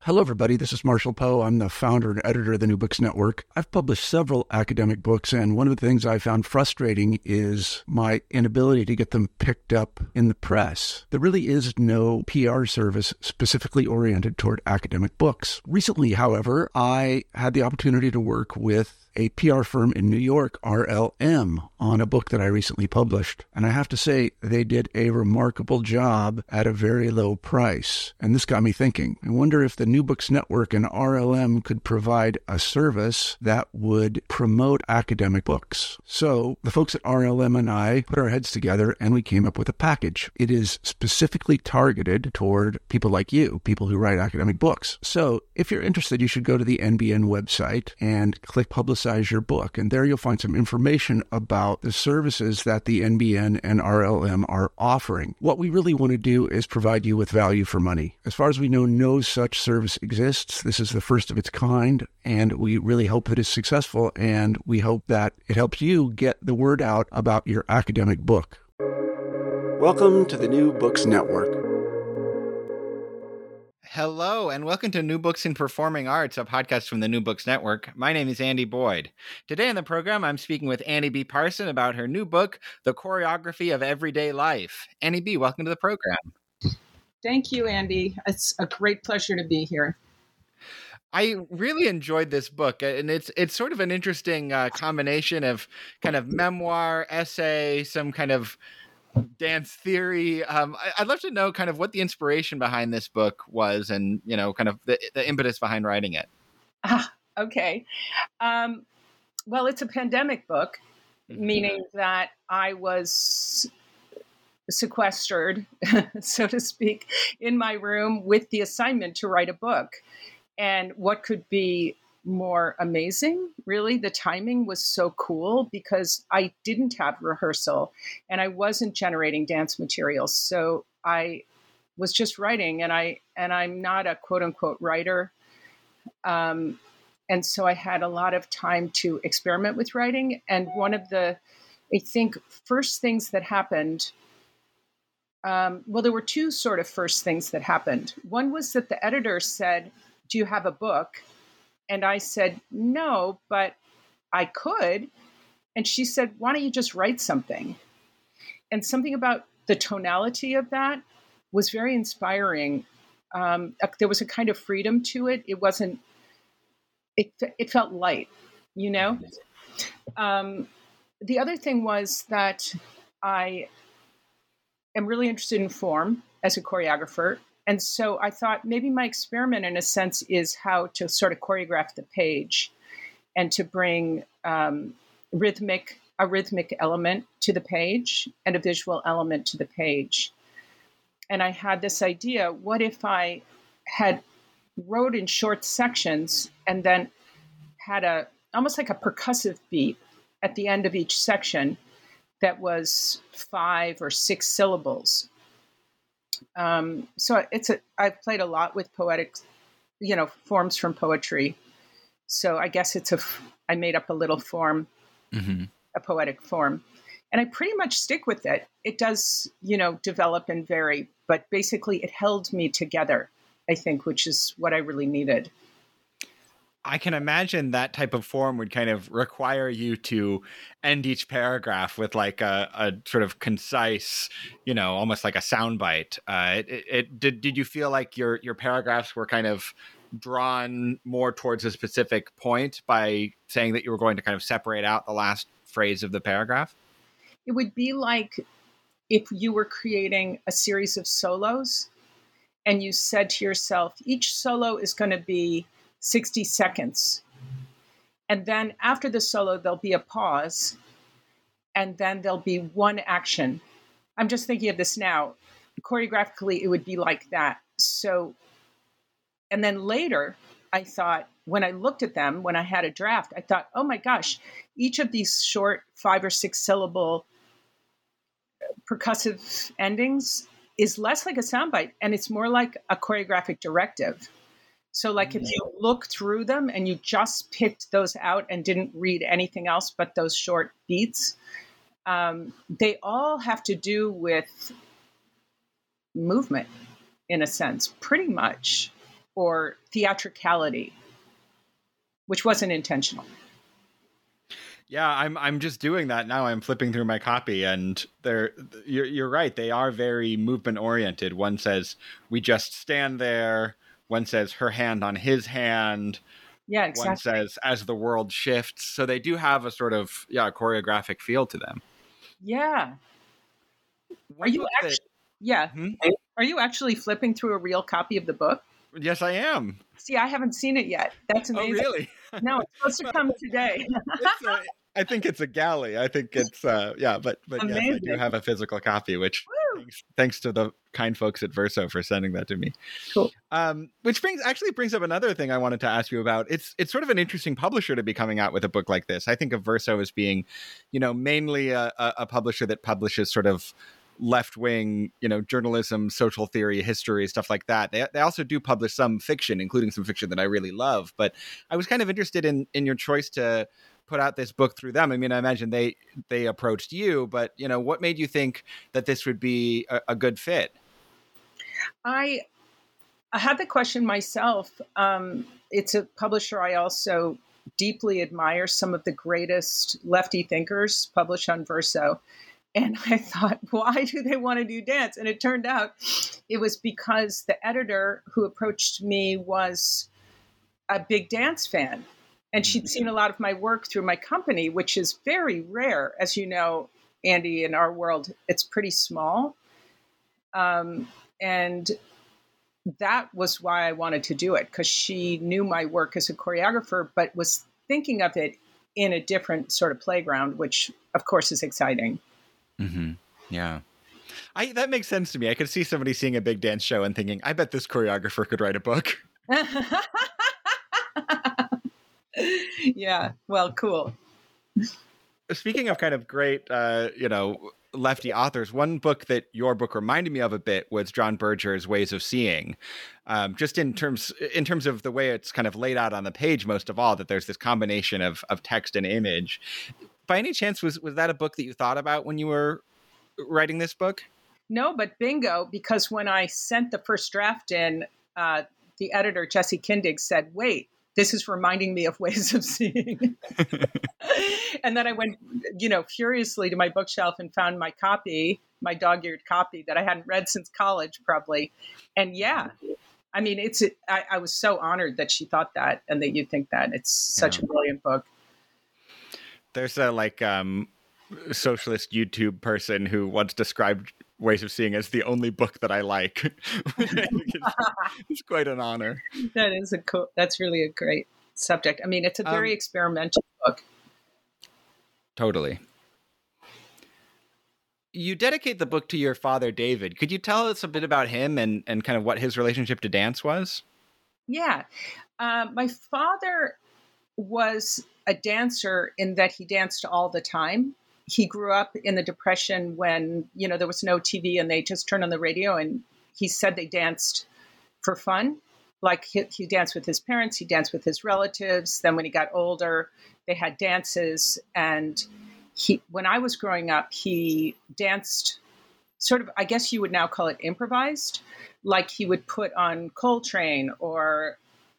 Hello, everybody. This is Marshall Poe. I'm the founder and editor of the New Books Network. I've published several academic books, and one of the things I found frustrating is my inability to get them picked up in the press. There really is no PR service specifically oriented toward academic books. Recently, however, I had the opportunity to work with a PR firm in New York, RLM, on a book that I recently published. And I have to say, they did a remarkable job at a very low price. And this got me thinking. I wonder if the New Books Network and RLM could provide a service that would promote academic books. So the folks at RLM and I put our heads together and we came up with a package. It is specifically targeted toward people like you, people who write academic books. So if you're interested, you should go to the NBN website and click Publicize Your Book. And there you'll find some information about the services that the NBN and RLM are offering. What we really want to do is provide you with value for money. As far as we know, no such service exists. This is the first of its kind, and we really hope that it's successful, and we hope that it helps you get the word out about your academic book. Welcome to the New Books Network. Hello, and welcome to New Books in Performing Arts, a podcast from the New Books Network. My name is Andy Boyd. Today on the program, I'm speaking with Annie B. Parson about her new book, The Choreography of Everyday Life. Annie B., welcome to the program. Thank you, Andy. It's a great pleasure to be here. I really enjoyed this book, and it's sort of an interesting combination of kind of memoir, essay, some kind of dance theory. I'd love to know kind of what the inspiration behind this book was and, you know, kind of the impetus behind writing it. Okay. Well, it's a pandemic book, meaning that I was sequestered, so to speak, in my room with the assignment to write a book. And what could be more amazing, really? The timing was so cool because I didn't have rehearsal and I wasn't generating dance materials. So I was just writing, and I'm not a quote unquote writer. And so I had a lot of time to experiment with writing. And one of the, I think, first things that happened, well, there were two sort of first things that happened. One was that the editor said, "Do you have a book?" And I said, "No, but I could." And she said, "Why don't you just write something?" And something about the tonality of that was very inspiring. There was a kind of freedom to it. It wasn't, it felt light, you know? The other thing was that I am really interested in form as a choreographer. And so I thought maybe my experiment, in a sense, is how to sort of choreograph the page and to bring a rhythmic element to the page and a visual element to the page. And I had this idea, what if I had wrote in short sections and then had almost like a percussive beat at the end of each section that was 5 or 6 syllables. So I've played a lot with poetic, forms from poetry. So I guess I made up a little form, a poetic form, and I pretty much stick with it. It does, develop and vary, but basically it held me together, I think, which is what I really needed. I can imagine that type of form would kind of require you to end each paragraph with like a sort of concise, almost like a soundbite. Did you feel like your paragraphs were kind of drawn more towards a specific point by saying that you were going to kind of separate out the last phrase of the paragraph? It would be like if you were creating a series of solos and you said to yourself, each solo is going to be 60 seconds. And then after the solo, there'll be a pause. And then there'll be one action. I'm just thinking of this now. Choreographically, it would be like that. So, and then later, I thought, when I looked at them, when I had a draft, I thought, oh my gosh, each of these short 5 or 6 syllable percussive endings is less like a soundbite, and it's more like a choreographic directive. So like if you look through them and you just picked those out and didn't read anything else but those short beats, they all have to do with movement in a sense, pretty much. or theatricality, which wasn't intentional. Yeah, I'm just doing that now. I'm flipping through my copy, and you're right. They are very movement oriented. One says, "We just stand there." One says, "Her hand on his hand." Yeah, exactly. One says, "As the world shifts." So they do have a sort of choreographic feel to them. Yeah. One Are you book actually? Yeah. Are you actually flipping through a real copy of the book? Yes, I am. See, I haven't seen it yet. That's Oh, amazing. really? No, it's supposed to come today. I think it's a galley. I think it's but yes, I do have a physical copy, which thanks to the kind folks at Verso for sending that to me. Cool. Which brings up another thing I wanted to ask you about. It's sort of an interesting publisher to be coming out with a book like this. I think of Verso as being, mainly a publisher that publishes sort of left-wing, journalism, social theory, history, stuff like that. They also do publish some fiction, including some fiction that I really love. But I was kind of interested in your choice to put out this book through them. I mean, I imagine they approached you, but what made you think that this would be a good fit? I had the question myself. It's a publisher I also deeply admire. Some of the greatest lefty thinkers published on Verso. And I thought, why do they want to do dance? And it turned out it was because the editor who approached me was a big dance fan. And she'd seen a lot of my work through my company, which is very rare. As you know, Andy, in our world, it's pretty small. And that was why I wanted to do it, because she knew my work as a choreographer, but was thinking of it in a different sort of playground, which, of course, is exciting. Mm-hmm. Yeah. That makes sense to me. I could see somebody seeing a big dance show and thinking, I bet this choreographer could write a book. Yeah. Well, cool. Speaking of kind of great, lefty authors, one book that your book reminded me of a bit was John Berger's Ways of Seeing. Just in terms of the way it's kind of laid out on the page, most of all, that there's this combination of text and image. By any chance, was that a book that you thought about when you were writing this book? No, but bingo, because when I sent the first draft in, the editor, Jesse Kindig, said, wait, this is reminding me of Ways of Seeing. And then I went, furiously to my bookshelf and found my copy, my dog-eared copy that I hadn't read since college, probably. And yeah, I mean, I was so honored that she thought that and that you think that. It's such a brilliant book. There's a socialist YouTube person who once described Ways of Seeing as the only book that I like. It's quite an honor. That's really a great subject. I mean, it's a very experimental book. Totally. You dedicate the book to your father, David. Could you tell us a bit about him and kind of what his relationship to dance was? Yeah. My father was a dancer in that he danced all the time. He grew up in the Depression when, there was no TV and they just turned on the radio, and he said they danced for fun. Like he danced with his parents, he danced with his relatives. Then when he got older, they had dances. And when I was growing up, he danced sort of, I guess you would now call it improvised. Like he would put on Coltrane or,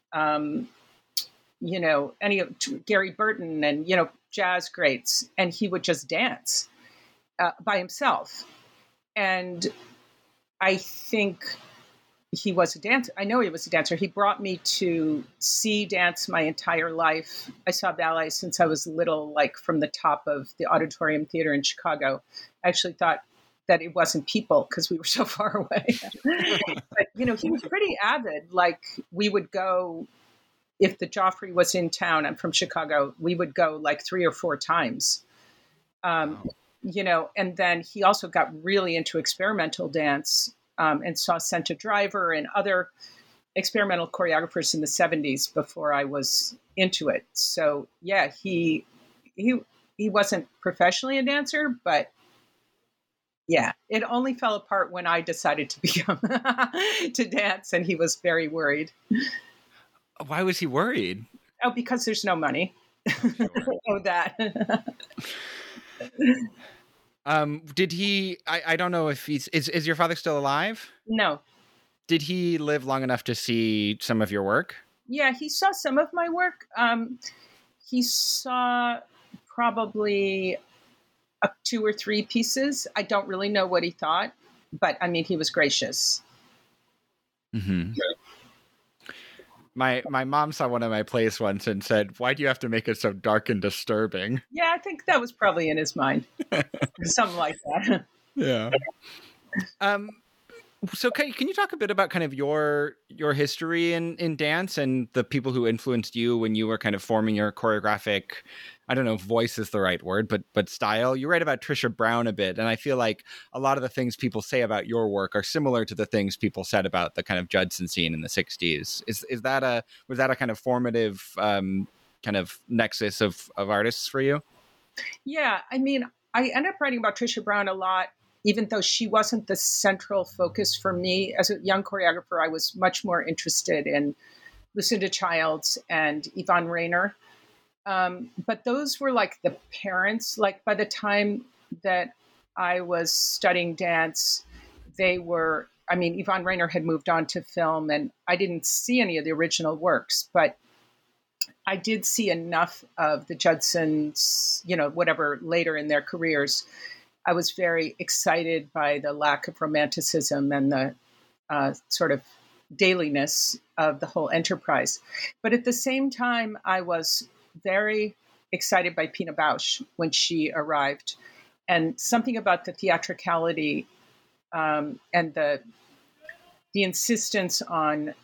any of Gary Burton and, jazz greats, and he would just dance by himself. And I think he was a dancer. I know he was a dancer. He brought me to see dance my entire life. I saw ballet since I was little, like from the top of the Auditorium Theater in Chicago. I actually thought that it wasn't people because we were so far away. But, he was pretty avid. Like we would go, if the Joffrey was in town, I'm from Chicago, we would go like 3 or 4 times. Wow. And then he also got really into experimental dance and saw Senta Driver and other experimental choreographers in the 70s before I was into it. So yeah, he wasn't professionally a dancer, but yeah, it only fell apart when I decided to become to dance, and he was very worried. Why was he worried? Oh, because there's no money. Oh, that. Did he? I don't know if is your father still alive? No. Did he live long enough to see some of your work? Yeah, he saw some of my work. He saw probably 2 or 3 pieces. I don't really know what he thought, but I mean, he was gracious. Mm-hmm. My mom saw one of my plays once and said, "Why do you have to make it so dark and disturbing?" Yeah, I think that was probably in his mind. Something like that. Yeah. So can you talk a bit about kind of your history in dance and the people who influenced you when you were kind of forming your choreographic, I don't know if voice is the right word, but style? You write about Trisha Brown a bit, and I feel like a lot of the things people say about your work are similar to the things people said about the kind of Judson scene in the 60s. Was that a kind of formative kind of nexus of artists for you? Yeah, I mean, I end up writing about Trisha Brown a lot, even though she wasn't the central focus for me. As a young choreographer, I was much more interested in Lucinda Childs and Yvonne Rainer. But those were like the parents. Like by the time that I was studying dance, Yvonne Rainer had moved on to film, and I didn't see any of the original works, but I did see enough of the Judsons, whatever later in their careers. I was very excited by the lack of romanticism and the sort of dailiness of the whole enterprise. But at the same time, I was very excited by Pina Bausch when she arrived. And something about the theatricality and the insistence on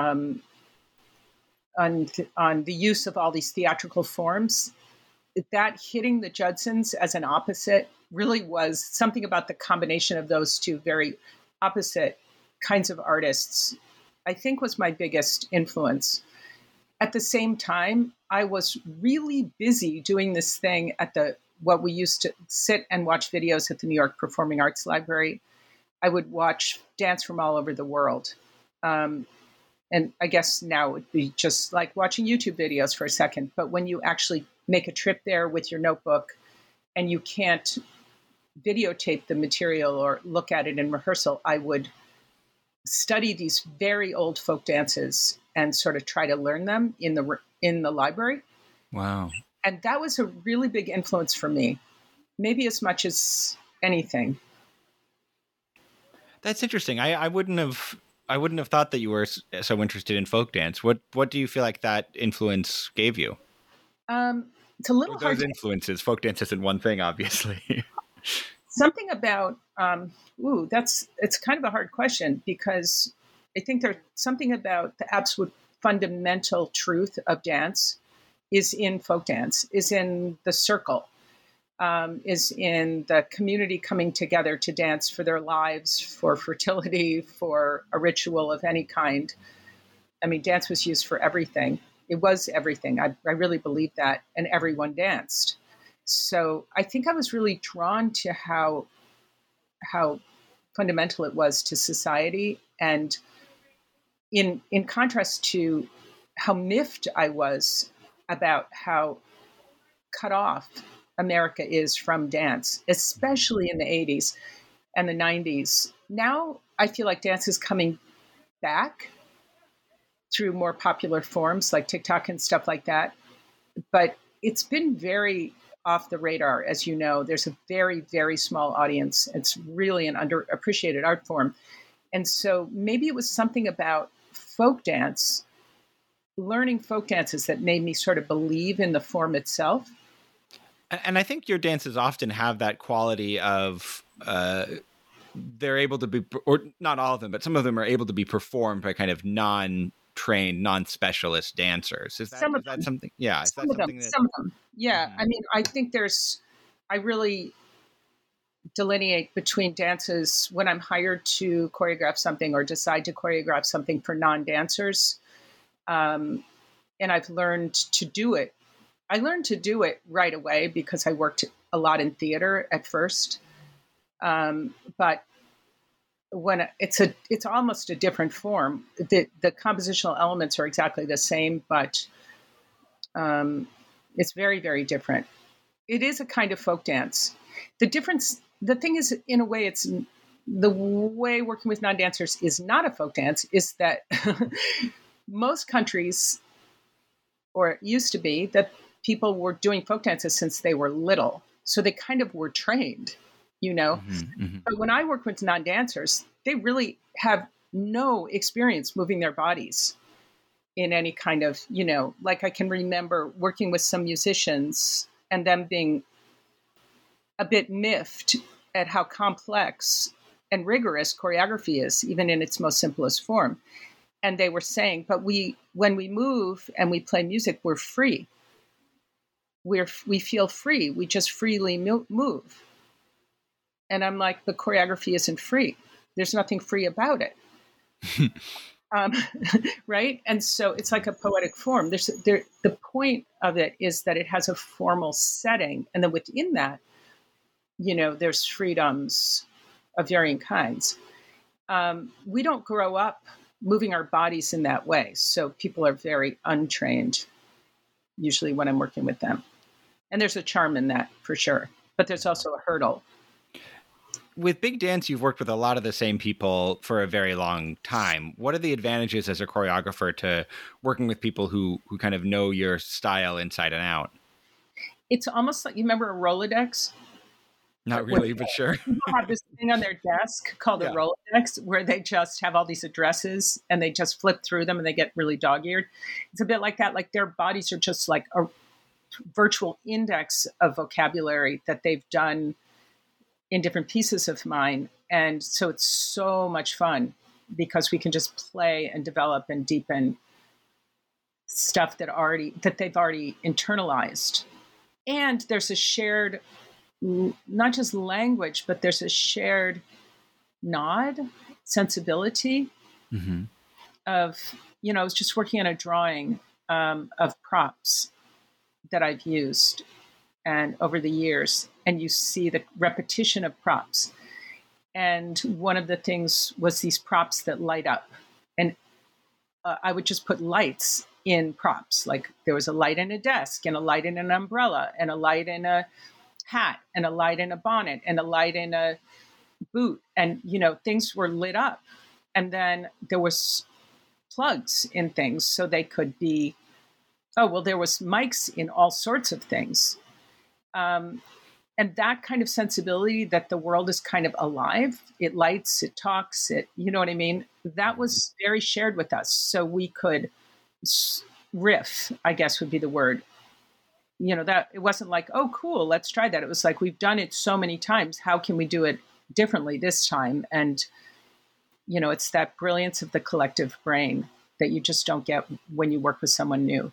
the use of all these theatrical forms, that hitting the Judsons as an opposite really was something about the combination of those two very opposite kinds of artists, I think was my biggest influence. At the same time, I was really busy doing this thing at what we used to sit and watch videos at the New York Performing Arts Library. I would watch dance from all over the world. And I guess now it would be just like watching YouTube videos for a second. But when you actually make a trip there with your notebook and you can't videotape the material or look at it in rehearsal, I would study these very old folk dances and sort of try to learn them in the library. Wow. And that was a really big influence for me, maybe as much as anything. That's interesting. I wouldn't have thought that you were so interested in folk dance. What do you feel like that influence gave you? It's a little hard. Those influences. Folk dance isn't one thing, obviously. Something about it's kind of a hard question, because I think there's something about the absolute fundamental truth of dance is in folk dance, is in the circle, is in the community coming together to dance for their lives, for fertility, for a ritual of any kind. I mean, dance was used for everything. It was everything. I really believe that. And everyone danced. So I think I was really drawn to how fundamental it was to society. And in contrast to how miffed I was about how cut off America is from dance, especially in the 80s and the 90s. Now I feel like dance is coming back through more popular forms like TikTok and stuff like that. But it's been very off the radar. As you know, there's a very, very small audience. It's really an underappreciated art form. And so maybe it was something about folk dance, learning folk dances, that made me sort of believe in the form itself. And I think your dances often have that quality of they're able to be, or not all of them, but some of them are able to be performed by kind of non-trained, non-specialist dancers. Is that something? Yeah. Some of them. Yeah. Mm-hmm. I mean, I think I really delineate between dances when I'm hired to choreograph something or decide to choreograph something for non-dancers. And I've learned to do it. I learned to do it right away because I worked a lot in theater at first. But when it's almost a different form. The compositional elements are exactly the same, but it's very, very different. It is a kind of folk dance. The thing is, in a way, the way working with non-dancers is not a folk dance is that most countries, or it used to be, that people were doing folk dances since they were little. So they kind of were trained, you know. But when I work with non-dancers, they really have no experience moving their bodies in any kind of, you know, like I can remember working with some musicians and them being a bit miffed at how complex and rigorous choreography is, even in its most simplest form. And they were saying, but when we move and we play music, we're free. We feel free. We just freely move. And I'm like, the choreography isn't free. There's nothing free about it. Right? And so it's like a poetic form. The point of it is that it has a formal setting. And then within that, you know, there's freedoms of varying kinds. We don't grow up moving our bodies in that way. So people are very untrained, usually when I'm working with them. And there's a charm in that for sure. But there's also a hurdle. With Big Dance, you've worked with a lot of the same people for a very long time. What are the advantages as a choreographer to working with people who kind of know your style inside and out? It's almost like, you remember a Rolodex? Not really, but sure. People have this thing on their desk called a Rolodex where they just have all these addresses and they just flip through them and they get really dog-eared. It's a bit like that. Like their bodies are just like a virtual index of vocabulary that they've done in different pieces of mine. And so it's so much fun because we can just play and develop and deepen stuff that they've already internalized. And there's a shared, not just language, but there's a shared nod, sensibility of, you know, I was just working on a drawing of props that I've used and over the years, and you see the repetition of props. And one of the things was these props that light up. And I would just put lights in props. Like there was a light in a desk and a light in an umbrella and a light in a hat and a light in a bonnet and a light in a boot. And, you know, things were lit up. And then there was plugs in things so they could be, there was mics in all sorts of things. And that kind of sensibility that the world is kind of alive, it lights, it talks, you know what I mean? That was very shared with us. So we could riff, I guess would be the word. You know, that it wasn't like, oh, cool, let's try that. It was like, we've done it so many times. How can we do it differently this time? And, you know, it's that brilliance of the collective brain that you just don't get when you work with someone new.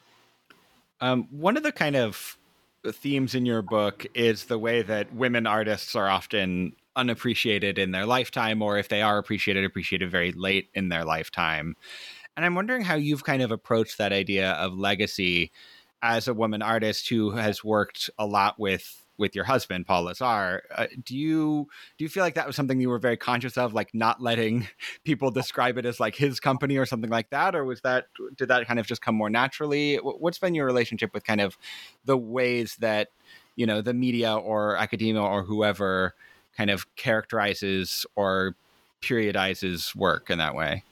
One of the kind of themes in your book is the way that women artists are often unappreciated in their lifetime, or if they are appreciated very late in their lifetime. And I'm wondering how you've kind of approached that idea of legacy as a woman artist who has worked a lot with your husband, Paul Lazar. Do you feel like that was something you were very conscious of, like not letting people describe it as like his company or something like that? Or did that kind of just come more naturally? What's been your relationship with kind of the ways that, you know, the media or academia or whoever kind of characterizes or periodizes work in that way?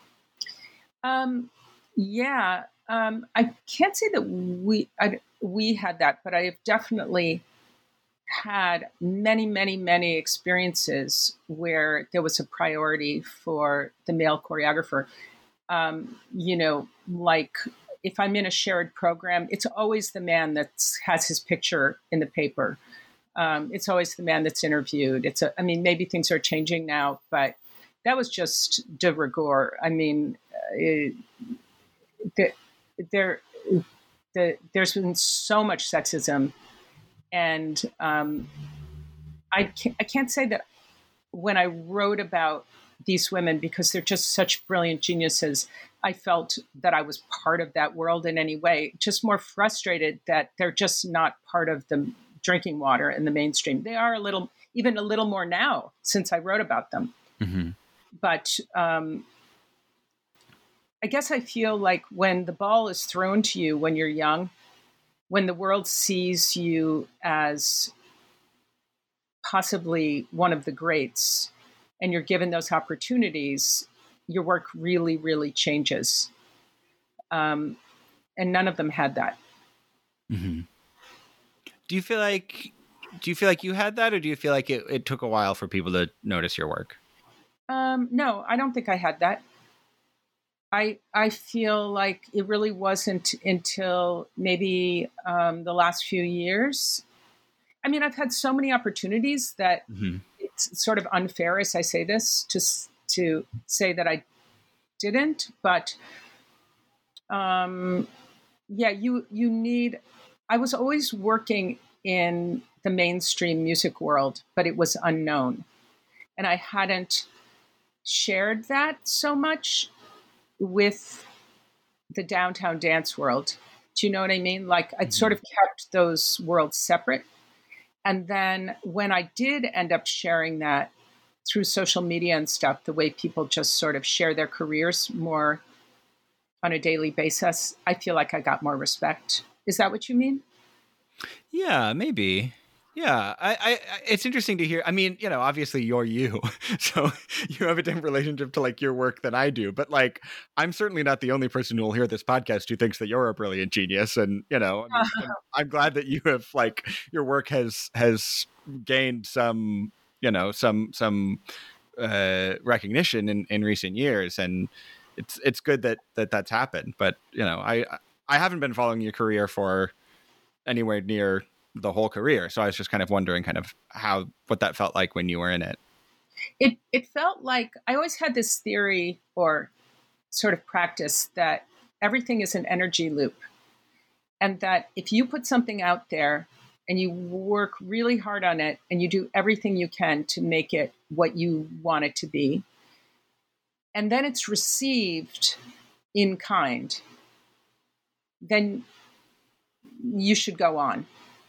I can't say that we had that, but I have definitely had many, many, many experiences where there was a priority for the male choreographer. You know, like if I'm in a shared program, it's always the man that has his picture in the paper. It's always the man that's interviewed. Maybe things are changing now, but that was just de rigueur. I mean, there's been so much sexism. And I can't say that when I wrote about these women, because they're just such brilliant geniuses, I felt that I was part of that world in any way, just more frustrated that they're just not part of the drinking water in the mainstream. They are even a little more now since I wrote about them. Mm-hmm. But I guess I feel like when the ball is thrown to you when you're young, when the world sees you as possibly one of the greats, and you're given those opportunities, your work really, really changes. And none of them had that. Mm-hmm. Do you feel like you had that, or do you feel like it took a while for people to notice your work? No, I don't think I had that. I feel like it really wasn't until maybe the last few years. I mean, I've had so many opportunities that it's sort of unfair as I say this to say that I didn't. But yeah, you need. I was always working in the mainstream music world, but it was unknown, and I hadn't shared that so much with the downtown dance world. Do you know what I mean? Like I'd sort of kept those worlds separate. And then when I did end up sharing that through social media and stuff, the way people just sort of share their careers more on a daily basis, I feel like I got more respect. Is that what you mean? Yeah, maybe. Yeah, I it's interesting to hear. I mean, obviously you're you, so you have a different relationship to like your work than I do. But like, I'm certainly not the only person who will hear this podcast who thinks that you're a brilliant genius. And I mean, I'm glad that you have like your work has gained some some recognition in recent years, and it's good that that's happened. But I haven't been following your career for anywhere near the whole career. So I was just kind of wondering what that felt like when you were in it. It felt like I always had this theory or sort of practice that everything is an energy loop. And that if you put something out there and you work really hard on it and you do everything you can to make it what you want it to be, and then it's received in kind, then you should go on.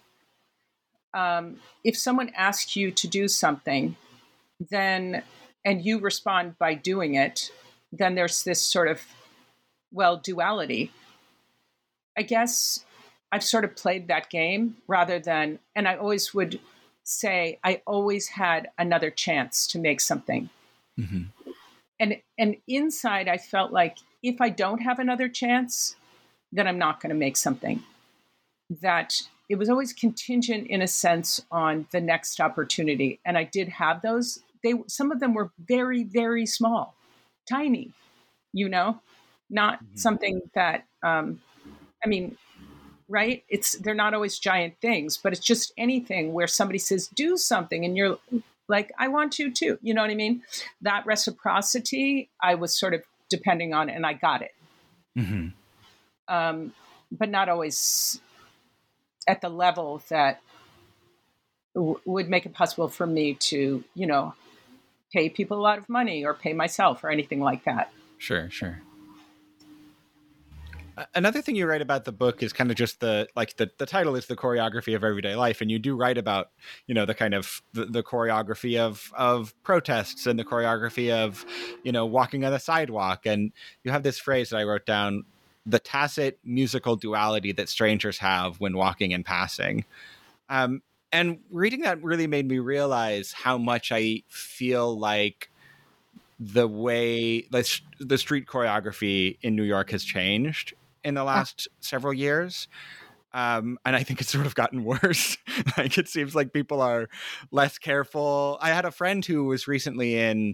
If someone asks you to do something, then and you respond by doing it, then there's this sort of duality. I guess I've sort of played that game rather than, and I always would say I always had another chance to make something. Mm-hmm. And inside I felt like if I don't have another chance, then I'm not going to make something. That it was always contingent in a sense on the next opportunity. And I did have those. Some of them were very, very small, tiny, not something that, I mean, right. They're not always giant things, but it's just anything where somebody says, do something. And you're like, I want to too. You know what I mean? That reciprocity I was sort of depending on, and I got it. Mm-hmm. But not always at the level that would make it possible for me to, pay people a lot of money or pay myself or anything like that. Sure. Another thing you write about the book is kind of just the title is The Choreography of Everyday Life. And you do write about, the kind of the choreography of protests and the choreography of, walking on the sidewalk. And you have this phrase that I wrote down, the tacit musical duality that strangers have when walking and passing. And reading that really made me realize how much I feel like the way the street choreography in New York has changed in the last several years. And I think it's sort of gotten worse. Like it seems like people are less careful. I had a friend who was recently in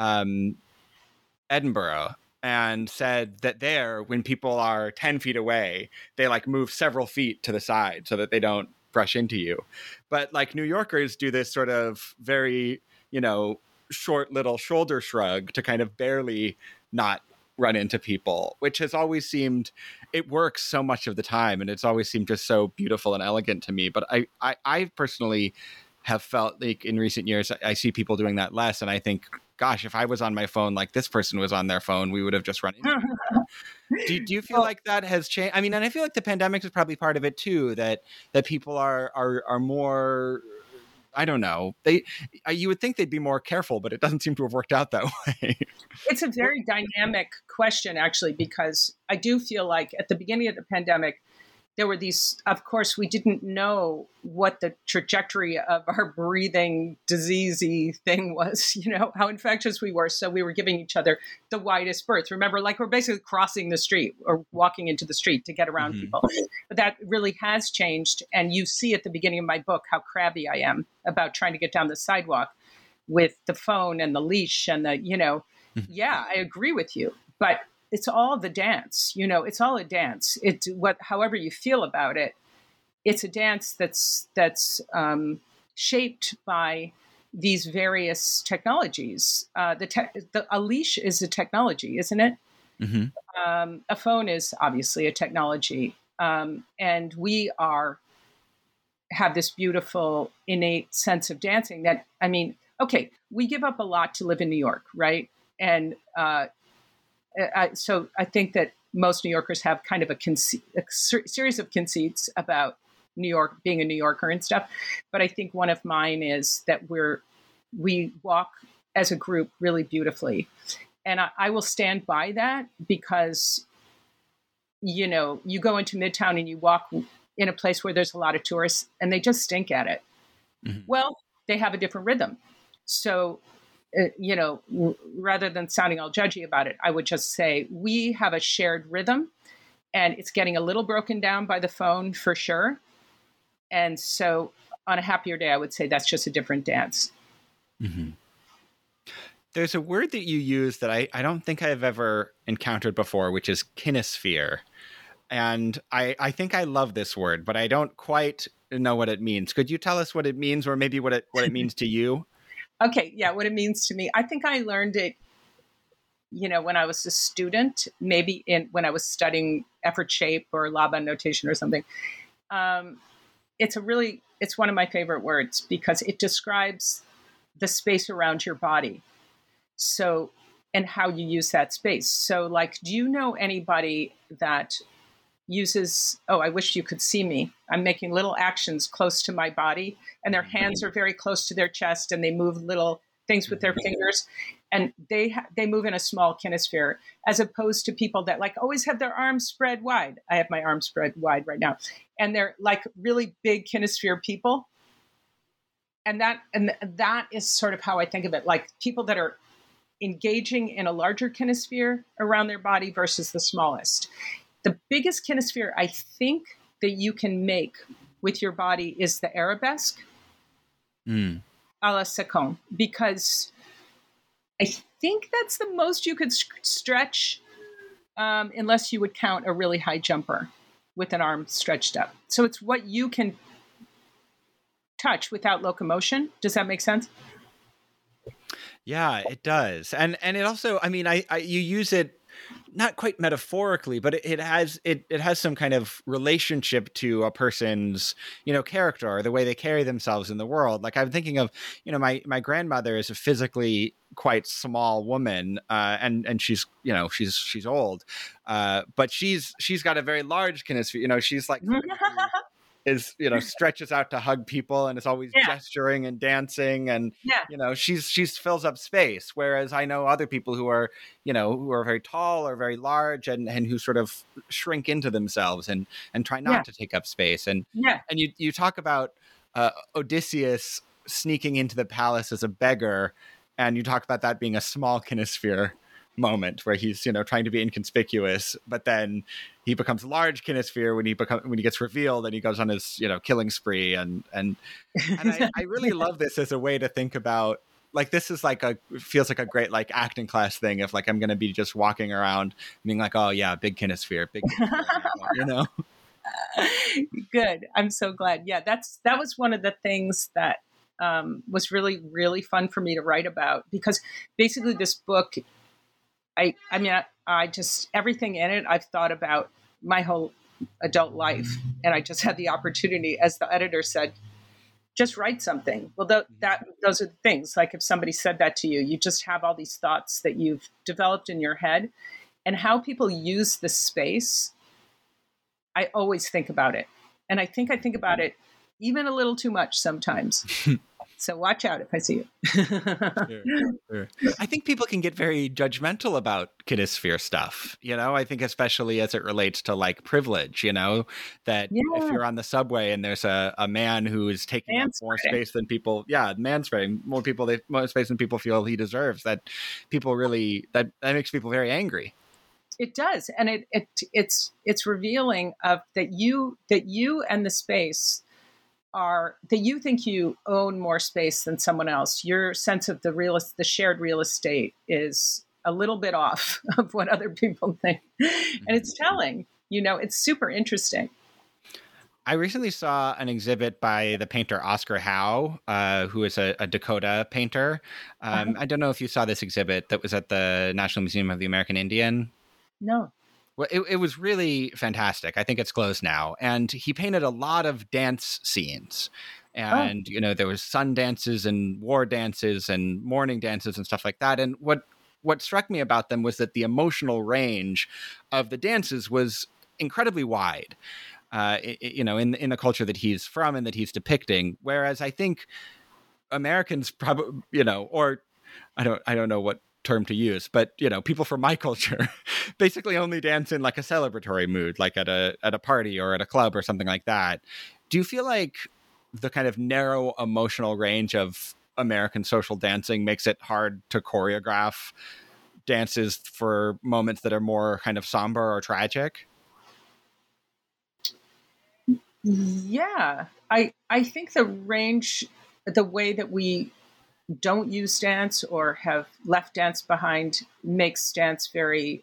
Edinburgh and said that there, when people are 10 feet away, they like move several feet to the side so that they don't brush into you. But like New Yorkers do this sort of very, short little shoulder shrug to kind of barely not run into people, which has always seemed, it works so much of the time. And it's always seemed just so beautiful and elegant to me. But I personally have felt like in recent years, I see people doing that less. And I think, gosh, if I was on my phone like this person was on their phone, we would have just run into it. Do you feel like that has changed? I mean, and I feel like the pandemic is probably part of it too, that people are more, I don't know. You would think they'd be more careful, but it doesn't seem to have worked out that way. It's a very dynamic question, actually, because I do feel like at the beginning of the pandemic, there were these, of course, we didn't know what the trajectory of our breathing diseasey thing was, how infectious we were. So we were giving each other the widest berth. Remember, like we're basically crossing the street or walking into the street to get around people. But that really has changed. And you see at the beginning of my book how crabby I am about trying to get down the sidewalk with the phone and the leash and yeah, I agree with you. But it's all the dance, it's all a dance. It's however you feel about it, it's a dance that's shaped by these various technologies. A leash is a technology, isn't it? Mm-hmm. A phone is obviously a technology. And we have this beautiful innate sense of dancing that, okay, we give up a lot to live in New York, right? And, so I think that most New Yorkers have kind of a series of conceits about New York, being a New Yorker and stuff. But I think one of mine is that we walk as a group really beautifully. And I will stand by that because, you go into Midtown and you walk in a place where there's a lot of tourists and they just stink at it. Mm-hmm. Well, they have a different rhythm. So rather than sounding all judgy about it, I would just say we have a shared rhythm and it's getting a little broken down by the phone for sure. And so on a happier day, I would say that's just a different dance. Mm-hmm. There's a word that you use that I don't think I've ever encountered before, which is kinesphere. And I think I love this word, but I don't quite know what it means. Could you tell us what it means or maybe what it means to you? Okay, yeah, what it means to me. I think I learned it, when I was a student, maybe when I was studying effort shape or Laban notation or something. It's one of my favorite words because it describes the space around your body. So, and how you use that space. So, like, do you know anybody that uses, I wish you could see me. I'm making little actions close to my body and their hands are very close to their chest and they move little things with their fingers and they move in a small kinesphere as opposed to people that like always have their arms spread wide. I have my arms spread wide right now and they're like really big kinesphere people. And that is sort of how I think of it. Like people that are engaging in a larger kinesphere around their body versus the smallest. The biggest kinesphere I think that you can make with your body is the arabesque a la Secon, because I think that's the most you could stretch unless you would count a really high jumper with an arm stretched up. So it's what you can touch without locomotion. Does that make sense? Yeah, it does. And it also, you use it not quite metaphorically, but it has some kind of relationship to a person's, character or the way they carry themselves in the world. Like I'm thinking of, my grandmother is a physically quite small woman, and she's old, but she's got a very large kinesphere. She's like stretches out to hug people and is always gesturing and dancing and she's fills up space, whereas I know other people who are very tall or very large and who sort of shrink into themselves and try not to take up space and you talk about Odysseus sneaking into the palace as a beggar, and you talk about that being a small kinesphere moment where he's trying to be inconspicuous, but then he becomes large kinesphere when he gets revealed and he goes on his killing spree and I really love this as a way to think about, like, this is like feels like a great like acting class thing if like I'm going to be just walking around being like, oh yeah, big kinesphere. Good. I'm so glad. Yeah, that was one of the things that was really, really fun for me to write about, because basically this book, I just, everything in it, I've thought about my whole adult life. And I just had the opportunity, as the editor said, just write something. Well, those are the things. Like if somebody said that to you, you just have all these thoughts that you've developed in your head, and how people use the space. I always think about it. And I think about it even a little too much sometimes. So watch out if I see you. Sure, sure. I think people can get very judgmental about Kinesphere stuff, I think especially as it relates to like privilege, that if Yeah, you're on the subway and there's a man who is taking up more manspreading. space than people, manspreading, more space than people feel he deserves, that people really, that makes people very angry. It does, and it's revealing of that you and the space are that you think you own more space than someone else. Your sense of the shared real estate is a little bit off of what other people think, and it's telling. It's super interesting. I recently saw an exhibit by the painter Oscar Howe, who is a Dakota painter. I don't know if you saw this exhibit that was at the National Museum of the American Indian. No. Well, it was really fantastic. I think it's closed now. And he painted a lot of dance scenes. And, there was sun dances and war dances and morning dances and stuff like that. And what struck me about them was that the emotional range of the dances was incredibly wide, in the culture that he's from and that he's depicting. Whereas I think Americans probably, or I don't know what term to use, but people from my culture basically only dance in like a celebratory mood, like at a party or at a club or something like that. Do you feel like the kind of narrow emotional range of American social dancing makes it hard to choreograph dances for moments that are more kind of somber or tragic? Yeah, I think the range, the way that we don't use dance or have left dance behind makes dance very,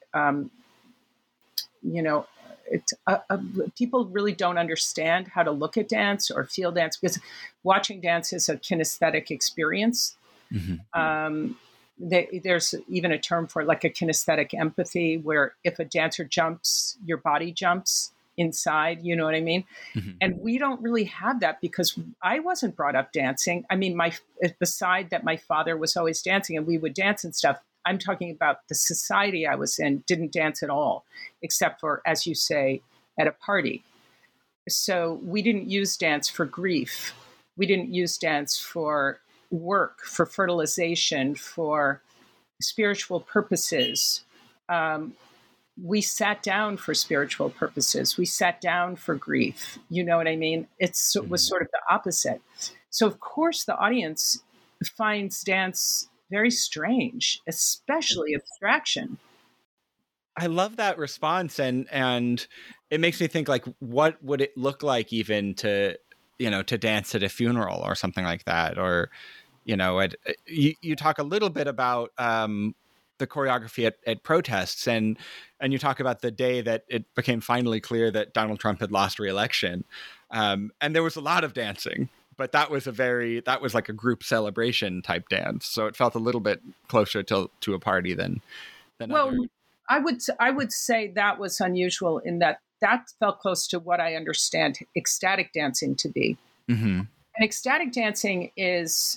people really don't understand how to look at dance or feel dance because watching dance is a kinesthetic experience. Mm-hmm. There's even a term for it, like a kinesthetic empathy, where if a dancer jumps, your body jumps inside, you know what I mean? Mm-hmm. And we don't really have that because I wasn't brought up dancing. I mean, beside that, my father was always dancing and we would dance and stuff. I'm talking about the society I was in didn't dance at all, except for, as you say, at a party. So we didn't use dance for grief. We didn't use dance for work, for fertilization, for spiritual purposes. We sat down for spiritual purposes. We sat down for grief. You know what I mean? It was sort of the opposite. So, of course, the audience finds dance very strange, especially abstraction. I love that response. And it makes me think, like, what would it look like even to dance at a funeral or something like that? Or, you talk a little bit about the choreography at protests, and you talk about the day that it became finally clear that Donald Trump had lost re-election, and there was a lot of dancing, but that was like a group celebration type dance, so it felt a little bit closer to a party than well other. I would say that was unusual in that felt close to what I understand ecstatic dancing to be. Mm-hmm. And ecstatic dancing is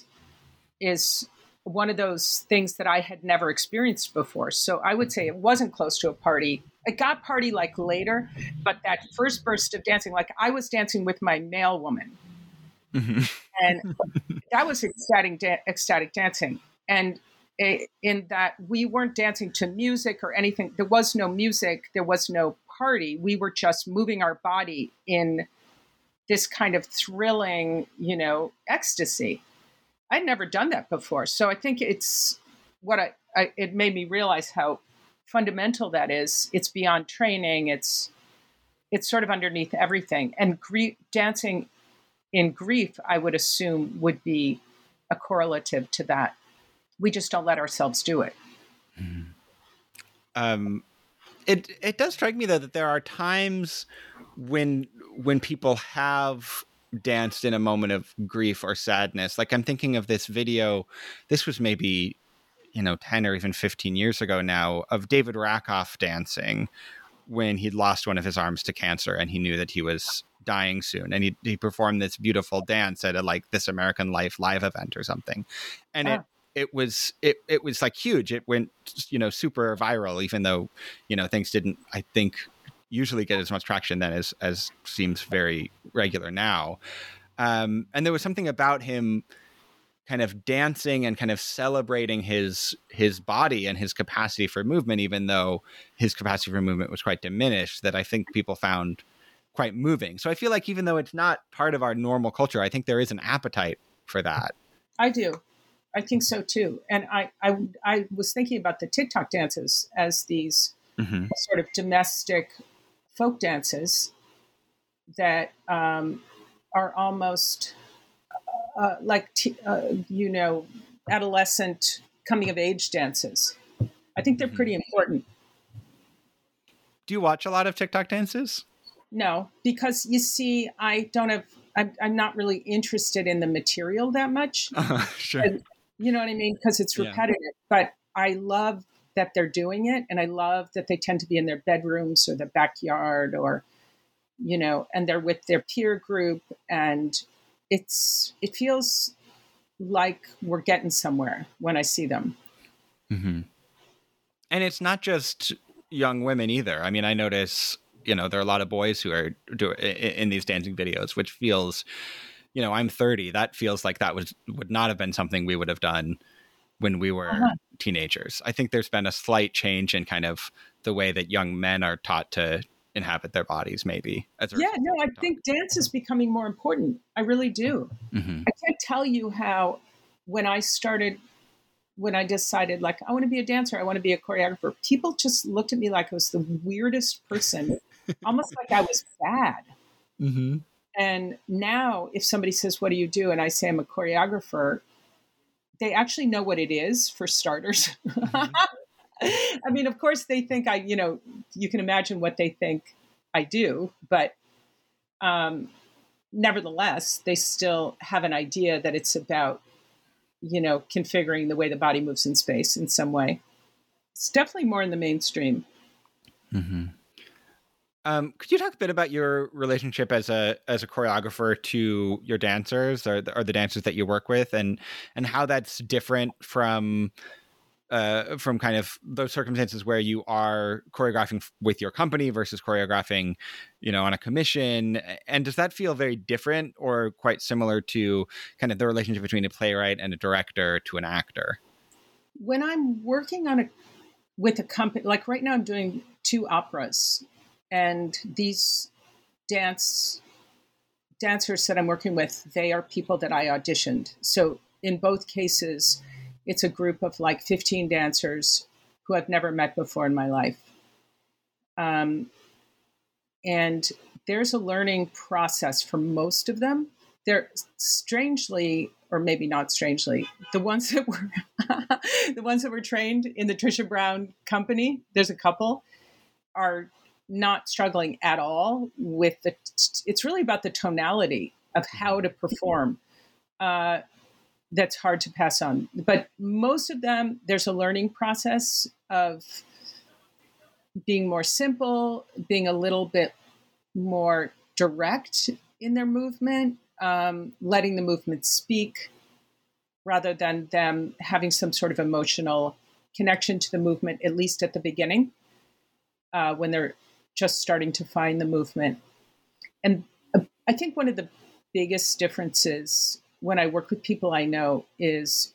one of those things that I had never experienced before. So I would say it wasn't close to a party. It got party like later, but that first burst of dancing, like I was dancing with my mail woman. Mm-hmm. And that was ecstatic dancing. And in that we weren't dancing to music or anything. There was no music. There was no party. We were just moving our body in this kind of thrilling, ecstasy. I'd never done that before. So I think it's what it made me realize how fundamental that is. It's beyond training. It's sort of underneath everything. And dancing in grief, I would assume, would be a correlative to that. We just don't let ourselves do it. It does strike me, though, that there are times when people have danced in a moment of grief or sadness. Like I'm thinking of this video, this was maybe, 10 or even 15 years ago now, of David Rakoff dancing when he'd lost one of his arms to cancer and he knew that he was dying soon. And he performed this beautiful dance at a This American Life live event or something. And it was like huge. It went, super viral, even though, things didn't, I think, usually get as much traction then as seems very regular now. And there was something about him kind of dancing and kind of celebrating his body and his capacity for movement, even though his capacity for movement was quite diminished, that I think people found quite moving. So I feel like even though it's not part of our normal culture, I think there is an appetite for that. I do. I think so too. And I was thinking about the TikTok dances as these sort of domestic folk dances that are almost adolescent coming of age dances. I think they're pretty important. Do you watch a lot of TikTok dances? No, because you see, I'm not really interested in the material that much. Sure. And, you know what I mean? Because it's repetitive, but I love that they're doing it. And I love that they tend to be in their bedrooms or the backyard or, and they're with their peer group. And it feels like we're getting somewhere when I see them. Mm-hmm. And it's not just young women either. I mean, I notice, there are a lot of boys who are in these dancing videos, which feels, I'm 30. That feels like that would not have been something we would have done when we were teenagers. I think there's been a slight change in kind of the way that young men are taught to inhabit their bodies, maybe. I think dance is becoming more important. I really do. Mm-hmm. I can't tell you how, when I decided, like, I want to be a dancer, I want to be a choreographer, people just looked at me like I was the weirdest person, almost like I was bad. Mm-hmm. And now if somebody says, what do you do? And I say, I'm a choreographer, they actually know what it is, for starters. Mm-hmm. I mean, of course they think you can imagine what they think I do, but nevertheless, they still have an idea that it's about, configuring the way the body moves in space in some way. It's definitely more in the mainstream. Mm-hmm. Could you talk a bit about your relationship as a choreographer to your dancers or the dancers that you work with, and how that's different from kind of those circumstances where you are choreographing with your company versus choreographing, on a commission? And does that feel very different or quite similar to kind of the relationship between a playwright and a director to an actor? When I'm working with a company, like right now I'm doing 2 operas, and these dancers that I'm working with, they are people that I auditioned. So in both cases, it's a group of like 15 dancers who I've never met before in my life. And there's a learning process for most of them. They're strangely, or maybe not strangely, the ones that were trained in the Trisha Brown company, there's a couple, are not struggling at all with it's really about the tonality of how to perform. That's hard to pass on. But most of them, there's a learning process of being more simple, being a little bit more direct in their movement, letting the movement speak rather than them having some sort of emotional connection to the movement, at least at the beginning, when they're just starting to find the movement. And I think one of the biggest differences when I work with people I know is,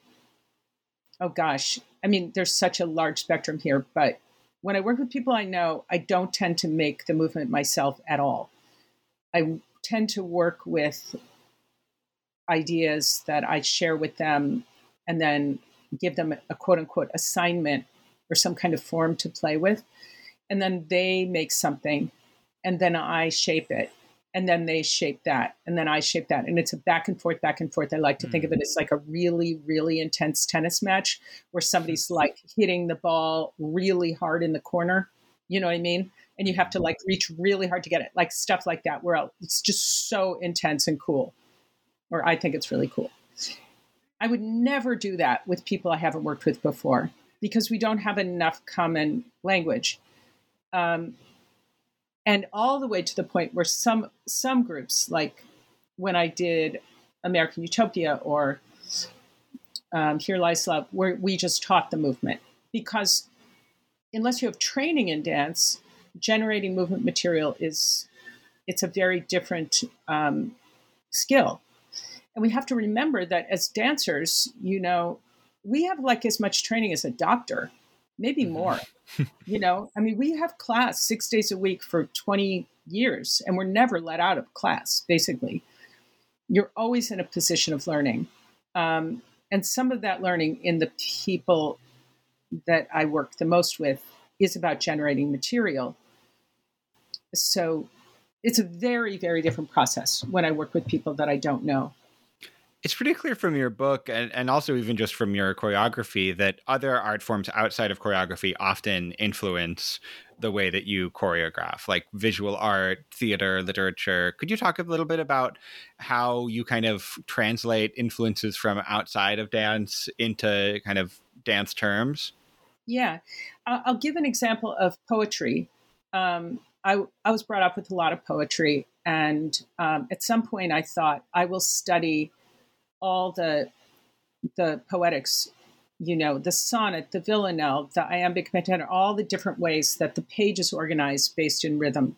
there's such a large spectrum here, but when I work with people I know, I don't tend to make the movement myself at all. I tend to work with ideas that I share with them and then give them a quote unquote assignment or some kind of form to play with. And then they make something, and then I shape it, and then they shape that, and then I shape that. And it's a back and forth, back and forth. I like to think of it as like a really, really intense tennis match where somebody's like hitting the ball really hard in the corner. You know what I mean? And you have to like reach really hard to get it, like stuff like that, where it's just so intense and cool. Or I think it's really cool. I would never do that with people I haven't worked with before because we don't have enough common language. And all the way to the point where some groups, like when I did American Utopia or Here Lies Love, where we just taught the movement. Because unless you have training in dance, generating movement material it's a very different skill. And we have to remember that as dancers, we have like as much training as a doctor, maybe more. I mean, we have class 6 days a week for 20 years, and we're never let out of class, basically. You're always in a position of learning. And some of that learning in the people that I work the most with is about generating material. So it's a very, very different process when I work with people that I don't know. It's pretty clear from your book and also even just from your choreography that other art forms outside of choreography often influence the way that you choreograph, like visual art, theater, literature. Could you talk a little bit about how you kind of translate influences from outside of dance into kind of dance terms? Yeah. I'll give an example of poetry. I was brought up with a lot of poetry. And at some point I thought I will study all the poetics, the sonnet, the villanelle, the iambic pentameter, all the different ways that the page is organized based in rhythm.